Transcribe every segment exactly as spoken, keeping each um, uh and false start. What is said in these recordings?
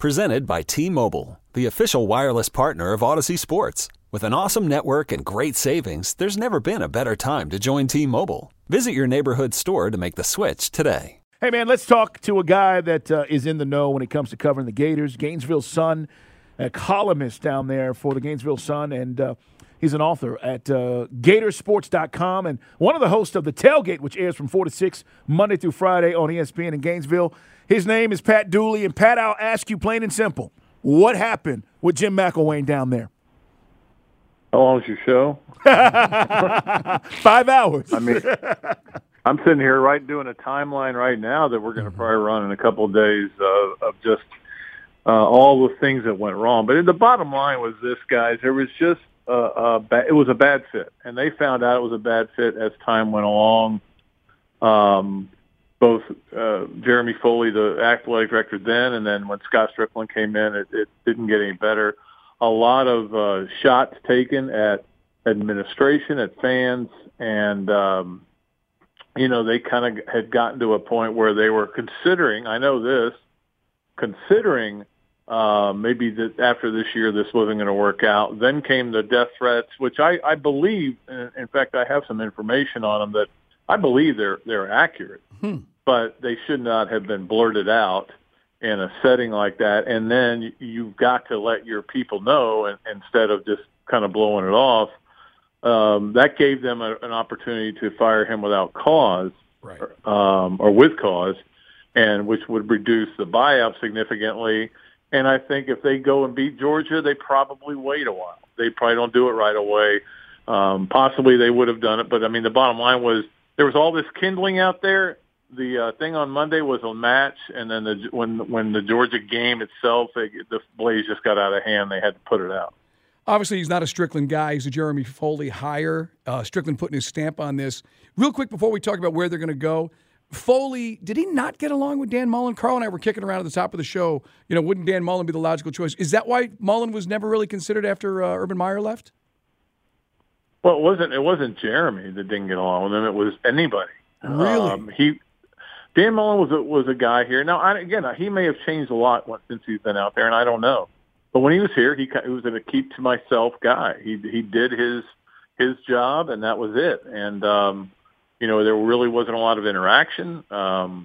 Presented by T-Mobile, the official wireless partner of Odyssey Sports. With an awesome network and great savings, there's never been a better time to join T-Mobile. Visit your neighborhood store to make the switch today. Hey, man, let's talk to a guy that uh, is in the know when it comes to covering the Gators. Gainesville Sun, a columnist down there for the Gainesville Sun, and uh, he's an author at uh, Gatorsports dot com and one of the hosts of The Tailgate, which airs from four to six Monday through Friday on E S P N in Gainesville. His name is Pat Dooley. And, Pat, I'll ask you plain and simple, what happened with Jim McElwain down there? How long is your show? Five hours. I mean, I'm sitting here right doing a timeline right now that we're going to probably run in a couple of days uh, of just uh, all the things that went wrong. But the bottom line was this, guys. There was just a, a ba- it was a bad fit, and they found out it was a bad fit as time went along. Um, both uh, Jeremy Foley, the athletic director then, and then when Scott Strickland came in, it, it didn't get any better. A lot of uh, shots taken at administration, at fans, and, um, you know, they kind of had gotten to a point where they were considering, I know this, considering uh, maybe that after this year this wasn't going to work out. Then came the death threats, which I, I believe, in fact, I have some information on them that I believe they're they're accurate, hmm. but they should not have been blurted out in a setting like that. And then you've got to let your people know, and, instead of just kind of blowing it off. Um, that gave them a, an opportunity to fire him without cause, right. um, or with cause, and which would reduce the buyout significantly. And I think if they go and beat Georgia, they probably wait a while. They probably don't do it right away. Um, possibly they would have done it, but I mean, the bottom line was there was all this kindling out there. The uh, thing on Monday was a match, and then the, when when the Georgia game itself, it, the blaze just got out of hand. They had to put it out. Obviously, he's not a Strickland guy. He's a Jeremy Foley hire. Uh, Strickland putting his stamp on this. Real quick, before we talk about where they're going to go, Foley, did he not get along with Dan Mullen? Carl and I were kicking around at the top of the show. You know, wouldn't Dan Mullen be the logical choice? Is that why Mullen was never really considered after uh, Urban Meyer left? Well, it wasn't. It wasn't Jeremy that didn't get along with him. It was anybody. Really? Um, he Dan Mullen was a, was a guy here. Now, I, again, he may have changed a lot since he's been out there, and I don't know. But when he was here, he, he was a keep to myself guy. He he did his his job, and that was it. And um, you know, there really wasn't a lot of interaction, um,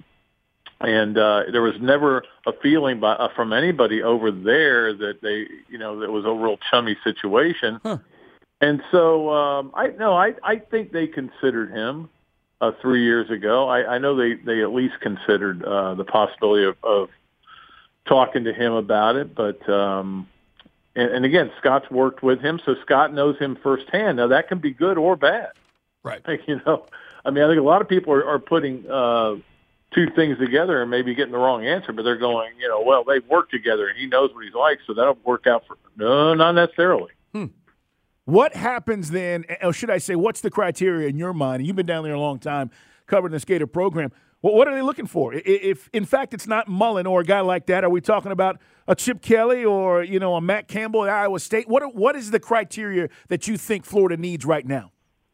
and uh, there was never a feeling by, uh, from anybody over there that they, you know, that was a real chummy situation. Huh. And so, um, I no, I I think they considered him uh, three years ago. I, I know they they at least considered uh, the possibility of. of talking to him about it, but um, and, and again, Scott's worked with him, so Scott knows him firsthand. Now that can be good or bad, right? Like, you know, I mean, I think a lot of people are, are putting uh, two things together and maybe getting the wrong answer, but they're going, you know, well, they've worked together and he knows what he's like, so that'll work out for. No, not necessarily. Hmm. What happens then, or should I say, what's the criteria in your mind? And you've been down there a long time covering the Gator program. Well, what are they looking for? If, in fact, it's not Mullen or a guy like that, are we talking about a Chip Kelly or, you know, a Matt Campbell at Iowa State? What What is the criteria that you think Florida needs right now?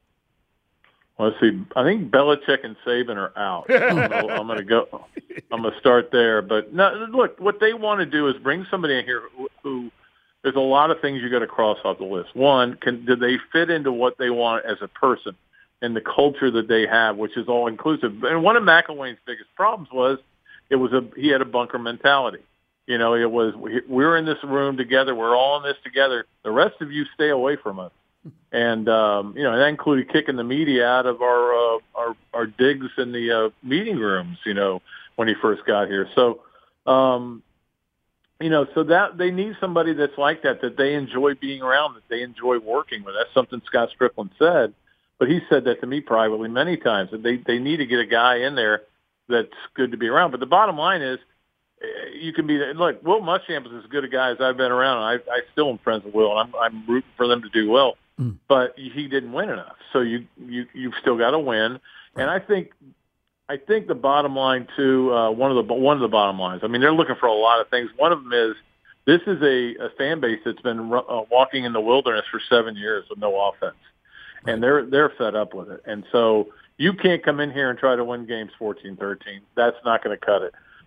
Well, let's see. I think Belichick and Saban are out. I'm going to go. I'm going to start there. But no, look, what they want to do is bring somebody in here who, who there's a lot of things you got to cross off the list. One, can do they fit into what they want as a person? And the culture that they have, which is all inclusive. And one of McElwain's biggest problems was it was a he had a bunker mentality. You know, it was we're in this room together, we're all in this together. The rest of you stay away from us. And um, you know, that included kicking the media out of our uh, our our digs in the uh, meeting rooms. You know, when he first got here. So, um, you know, so that they need somebody that's like that, that they enjoy being around, that they enjoy working with. That's something Scott Strickland said. But he said that to me privately many times, that they, they need to get a guy in there that's good to be around. But the bottom line is, you can be – look, Will Muschamp is as good a guy as I've been around. I, I still am friends with Will, and I'm, I'm rooting for them to do well. Mm. But he didn't win enough. So you, you, you've still got to win. Right. And I think I think the bottom line, too, uh, one of the one of the bottom lines, I mean, they're looking for a lot of things. One of them is this is a, a fan base that's been uh, walking in the wilderness for seven years with no offense. And they're they're fed up with it. And so you can't come in here and try to win games fourteen thirteen. That's not going to cut it.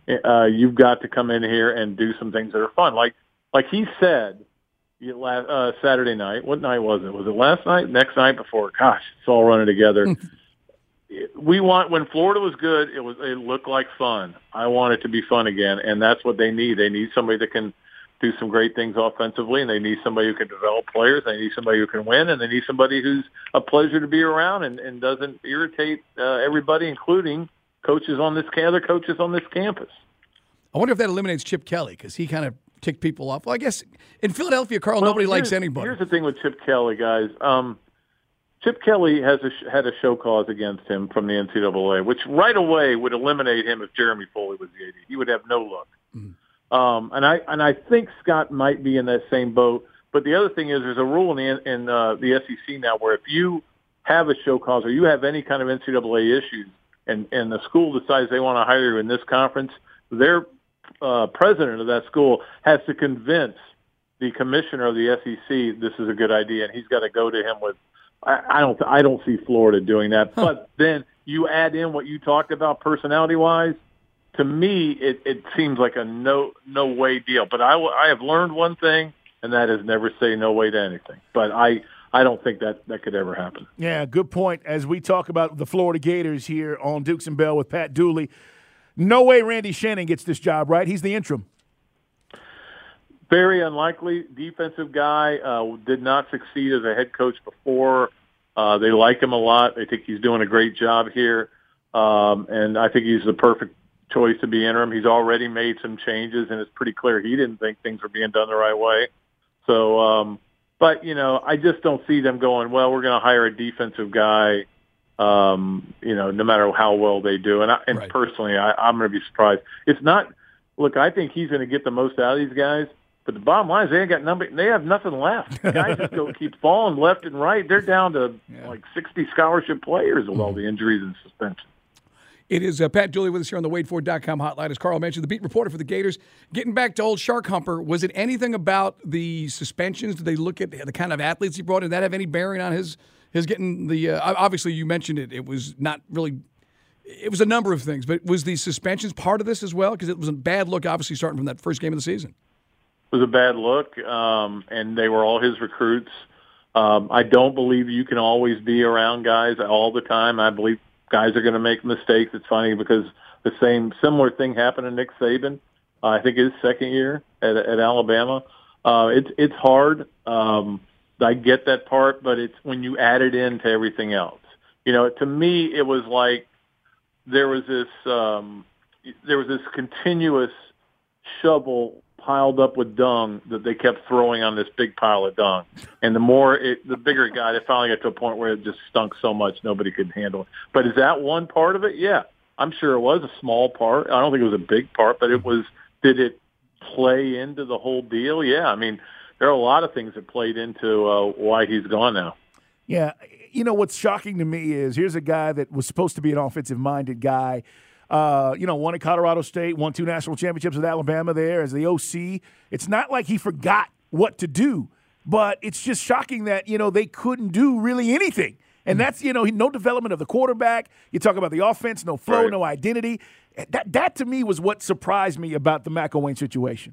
uh, you've got to come in here and do some things that are fun. Like like he said uh, Saturday night. What night was it? Was it last night? Next night before? Gosh, it's all running together. We want when Florida was good, it was it looked like fun. I want it to be fun again, and that's what they need. They need somebody that can do some great things offensively, and they need somebody who can develop players. They need somebody who can win, and they need somebody who's a pleasure to be around and, and doesn't irritate uh, everybody, including coaches on this other coaches on this campus. I wonder if that eliminates Chip Kelly because he kind of ticked people off. Well, I guess in Philadelphia, Carl, well, nobody likes anybody. Here's the thing with Chip Kelly, guys. Um, Chip Kelly has a, had a show cause against him from the N C double A, which right away would eliminate him if Jeremy Foley was the A D. He would have no luck. Mm-hmm. Um, and I and I think Scott might be in that same boat. But the other thing is, there's a rule in the in uh, the S E C now where if you have a show cause or you have any kind of N C double A issues, and and the school decides they want to hire you in this conference, their uh, president of that school has to convince the commissioner of the S E C this is a good idea, and he's got to go to him with. I, I don't I don't see Florida doing that. Huh. But then you add in what you talked about personality wise. To me, it, it seems like a no no way deal. But I, I have learned one thing, and that is never say no way to anything. But I, I don't think that, that could ever happen. Yeah, good point. As we talk about the Florida Gators here on Dukes and Bell with Pat Dooley, no way Randy Shannon gets this job, right? He's the interim. Very unlikely. Defensive guy, uh, did not succeed as a head coach before. Uh, they like him a lot. They think he's doing a great job here. Um, and I think he's the perfect choice to be interim. He's already made some changes, and it's pretty clear he didn't think things were being done the right way. So, um, but, you know, I just don't see them going, well, we're going to hire a defensive guy, um, you know, no matter how well they do. And, I, and right. personally, I, I'm going to be surprised. It's not – look, I think he's going to get the most out of these guys, but the bottom line is they ain't got number, they have nothing left. The guys just go keep falling left and right. They're down to yeah. like sixty scholarship players with mm-hmm. all the injuries and suspensions. It is uh, Pat Dooley with us here on the Wade Ford dot com hotline. As Carl mentioned, the beat reporter for the Gators. Getting back to old Shark Humper, was it anything about the suspensions? Did they look at the kind of athletes he brought in? Did that have any bearing on his his getting the uh, – obviously, you mentioned it. It was not really – it was a number of things. But was the suspensions part of this as well? Because it was a bad look, obviously, starting from that first game of the season. It was a bad look, um, and they were all his recruits. Um, I don't believe you can always be around guys all the time. I believe – guys are going to make mistakes. It's funny because the same similar thing happened to Nick Saban. Uh, I think his second year at, at Alabama. Uh, it's it's hard. Um, I get that part, but it's when you add it into everything else. You know, to me, it was like there was this um, there was this continuous shovel piled up with dung that they kept throwing on this big pile of dung. And the more it, the bigger it got, it finally got to a point where it just stunk so much nobody could handle it. But is that one part of it? Yeah, I'm sure it was a small part. I don't think it was a big part, but it was, did it play into the whole deal? Yeah. I mean, there are a lot of things that played into uh, why he's gone now. Yeah. You know, what's shocking to me is here's a guy that was supposed to be an offensive-minded guy. Uh, you know, won at Colorado State, won two national championships with Alabama there as the O C. It's not like he forgot what to do, but it's just shocking that, you know, they couldn't do really anything. And that's, you know, no development of the quarterback. You talk about the offense, no flow, right. no identity. That, that to me, was what surprised me about the McElwain situation.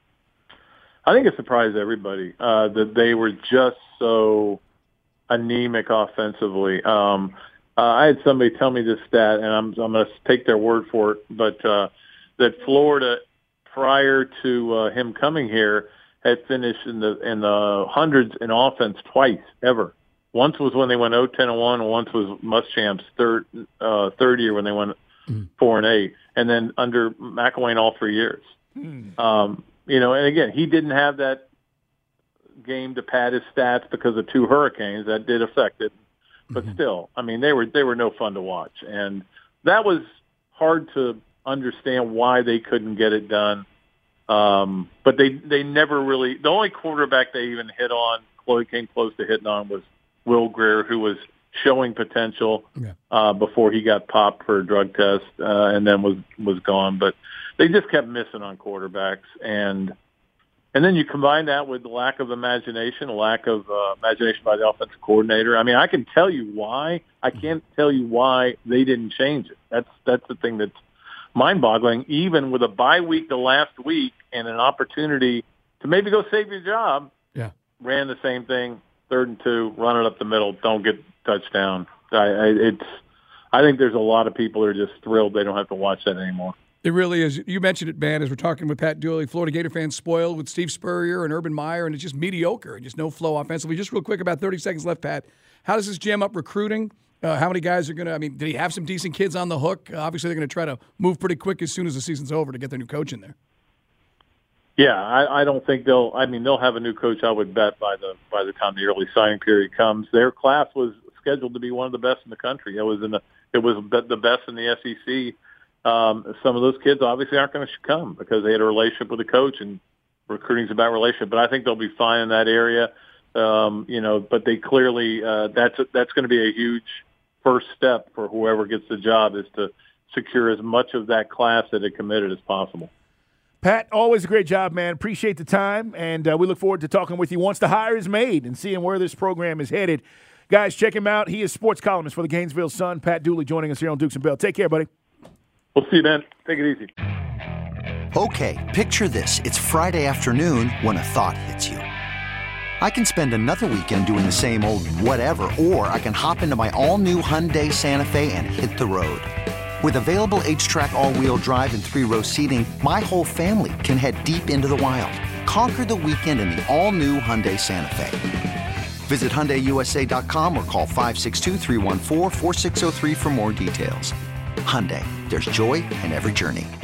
I think it surprised everybody uh, that they were just so anemic offensively. Um Uh, I had somebody tell me this stat, and I'm, I'm going to take their word for it, but uh, that Florida, prior to uh, him coming here, had finished in the in the hundreds in offense twice ever. Once was when they went oh ten and one, and once was Muschamp's third uh, third year when they went mm. four and eight, and then under McElwain all three years. Mm. Um, you know, and again, he didn't have that game to pad his stats because of two hurricanes that did affect it. But still, I mean, they were they were no fun to watch, and that was hard to understand why they couldn't get it done. Um, but they they never really. The only quarterback they even hit on, Chloe came close to hitting on, was Will Grier, who was showing potential yeah. uh, before he got popped for a drug test, uh, and then was was gone. But they just kept missing on quarterbacks, and. And then you combine that with the lack of imagination, a lack of uh, imagination by the offensive coordinator. I mean, I can tell you why. I can't tell you why they didn't change it. That's that's the thing that's mind-boggling, even with a bye week the last week and an opportunity to maybe go save your job. Yeah. Ran the same thing, third and two, run it up the middle, don't get touchdown. I, I, it's, I think there's a lot of people that are just thrilled they don't have to watch that anymore. It really is. You mentioned it, man, as we're talking with Pat Dooley. Florida Gator fans spoiled with Steve Spurrier and Urban Meyer, and it's just mediocre and just no flow offensively. Just real quick, about thirty seconds left, Pat. How does this jam up recruiting? Uh, how many guys are going to – I mean, did he have some decent kids on the hook? Uh, obviously, they're going to try to move pretty quick as soon as the season's over to get their new coach in there. Yeah, I, I don't think they'll – I mean, they'll have a new coach, I would bet, by the by the time the early signing period comes. Their class was scheduled to be one of the best in the country. It was in the it was the best in the S E C. Um, some of those kids obviously aren't going to come because they had a relationship with the coach, and recruiting's about relationship. But I think they'll be fine in that area. Um, you know, but they clearly uh, that's that's going to be a huge first step for whoever gets the job, is to secure as much of that class that had committed as possible. Pat, always a great job, man. Appreciate the time, and uh, we look forward to talking with you once the hire is made and seeing where this program is headed. Guys, check him out. He is sports columnist for the Gainesville Sun. Pat Dooley joining us here on Dukes and Bell. Take care, buddy. We'll see you then. Take it easy. Okay, picture this. It's Friday afternoon when a thought hits you. I can spend another weekend doing the same old whatever, or I can hop into my all-new Hyundai Santa Fe and hit the road. With available H-Track all-wheel drive and three-row seating, my whole family can head deep into the wild. Conquer the weekend in the all-new Hyundai Santa Fe. Visit Hyundai U S A dot com or call five six two, three one four, four six zero three for more details. Hyundai, there's joy in every journey.